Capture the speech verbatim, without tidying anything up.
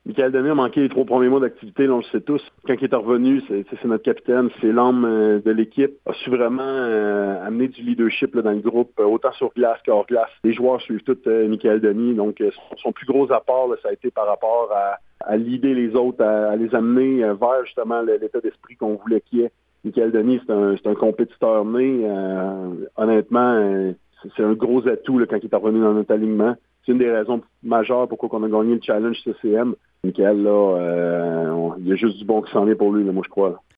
Michael Denis a manqué les trois premiers mois d'activité, là, on le sait tous. Quand il est revenu, c'est, c'est notre capitaine, c'est l'âme euh, de l'équipe. A su vraiment euh, amener du leadership là, dans le groupe, euh, autant sur glace qu'hors glace. Les joueurs suivent tout euh, Michael Denis, donc euh, son, son plus gros apport, là, ça a été par rapport à, à leader les autres, à, à les amener euh, vers justement le, l'état d'esprit qu'on voulait qu'il y ait. Michael Denis, c'est un, c'est un compétiteur né. Euh, honnêtement, euh, c'est, c'est un gros atout là, quand il est revenu dans notre alignement. C'est une des raisons majeures pourquoi on a gagné le challenge C C M. Michael, là, euh, on, il y a juste du bon qui s'en est pour lui, là, moi, je crois. Là.